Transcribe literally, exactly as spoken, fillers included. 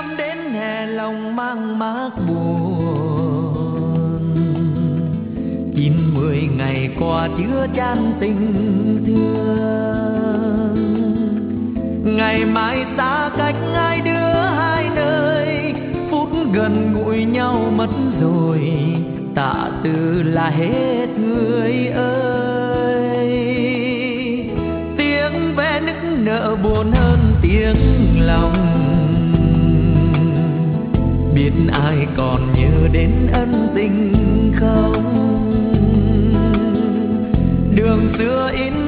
năm đến hè lòng mang mác buồn, chín mười ngày qua chứa chan tình thương. Ngày mai xa cách hai đứa hai nơi, phút gần gũi nhau mất rồi, tạ từ là hết người ơi. Tiếng ve nức nở buồn hơn tiếng lòng, biết ai còn nhớ đến ân tình không. Đường xưa in